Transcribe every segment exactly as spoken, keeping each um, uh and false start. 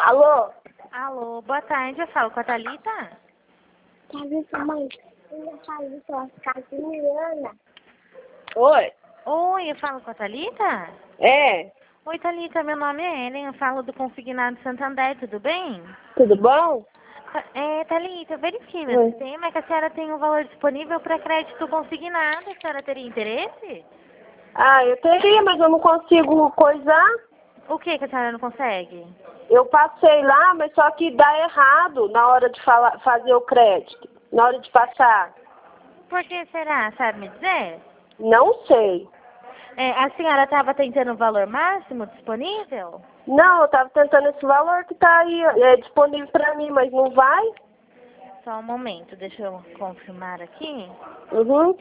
Alô? Alô, boa tarde, eu falo com a Thalita? Thalita, mãe, eu falo com a Casimiriana. Oi? Oi, eu falo com a Thalita? É? Oi, Thalita, meu nome é Ellen, eu falo do Consignado Santander, tudo bem? Tudo bom? É, Thalita, eu verifiquei meu Oi. sistema, é que a senhora tem um valor disponível para crédito consignado, a senhora teria interesse? Ah, eu teria, mas eu não consigo coisar. O que que a senhora não consegue? Eu passei lá, mas só que dá errado na hora de falar, fazer o crédito, na hora de passar. Por que será, sabe me dizer? Não sei. É, a senhora estava tentando o valor máximo disponível? Não, eu tava tentando esse valor que tá aí, é disponível pra mim, mas não vai. Só um momento, deixa eu confirmar aqui. Uhum.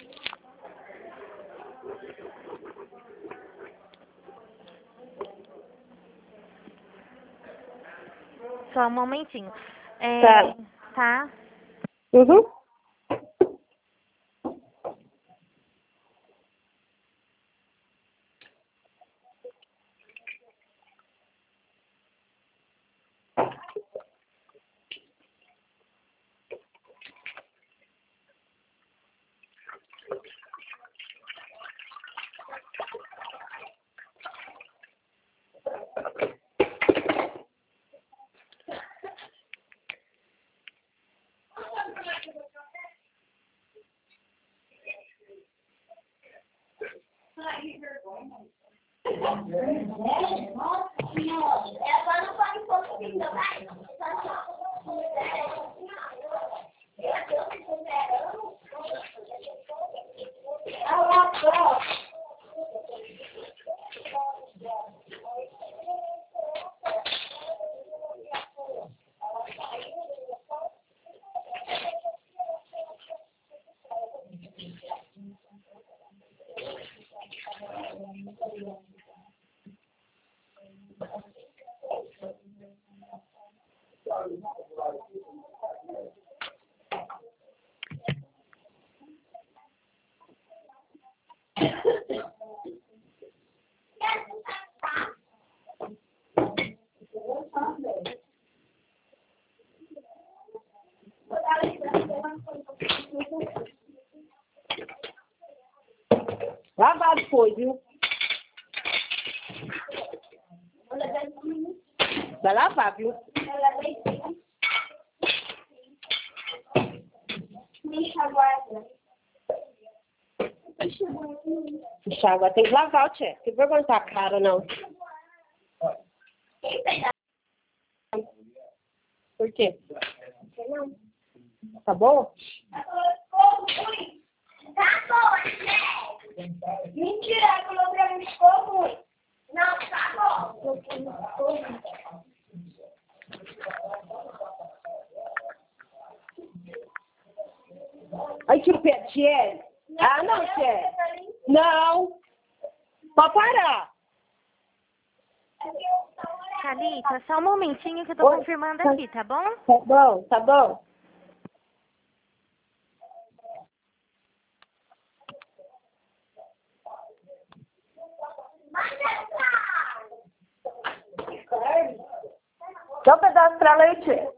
Só um momentinho. É, Tá. tá? Uhum. Lavado foi, viu? Vai lavar, viu? Enxágua, tem que lavar, tia. Não tem vergonha da cara, não. Por quê? Tá bom? Mentira, falou pra mim que ficou ruim. Não, tá bom. Aí, tio Pedro, tia. Ah, não, tia. Não. Pode parar. Thalita, só um momentinho que eu tô Oi. confirmando aqui, tá bom? Tá bom, tá bom. Dá um pedaço pra leite.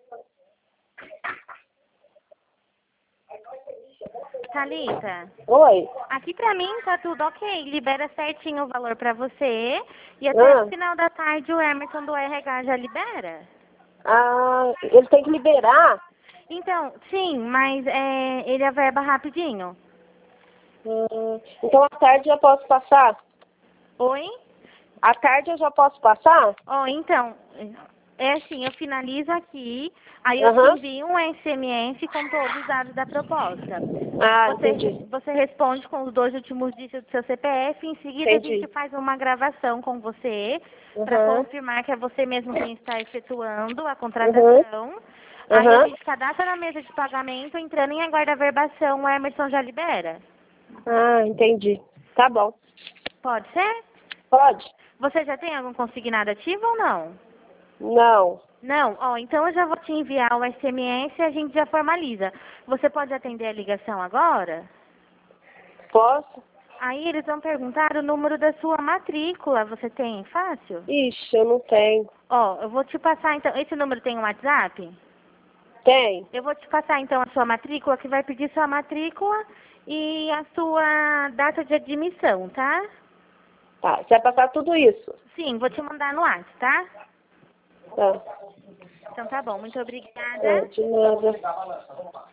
Thalita, Oi. aqui pra mim tá tudo ok, libera certinho o valor pra você e até Ah. o final da tarde o Emerson do R H já libera. Ah, ele tem que liberar? Então, sim, mas é, ele averba rapidinho. Hum, então, à tarde eu posso passar? Oi? À tarde eu já posso passar? Ó, então, é assim, eu finalizo aqui, aí eu te Aham. envio um S M S com todos os dados da proposta. Ah, Você, entendi. você responde com os dois últimos dígitos do seu C P F, em seguida a gente Entendi. faz uma gravação com você para Aham. confirmar que é você mesmo quem está efetuando a Uhum. contratação. Aí a Aham. gente cadastra na mesa de pagamento, entrando em aguarda verbação, o Emerson já libera. Ah, entendi. Tá bom. Pode ser? Pode? Você já tem algum consignado ativo ou não? Não. Não? Ó, então eu já vou te enviar o S M S e a gente já formaliza. Você pode atender a ligação agora? Posso? Aí eles vão perguntar o número da sua matrícula. Você tem fácil? Ixi, eu não tenho. Ó, eu vou te passar então. Esse número tem um WhatsApp? Tem? Eu vou te passar então a sua matrícula, que vai pedir sua matrícula e a sua data de admissão, tá? Tá, você vai passar tudo isso? Sim, vou te mandar no WhatsApp, tá? Tá. Então tá bom, muito É, obrigada. de nada.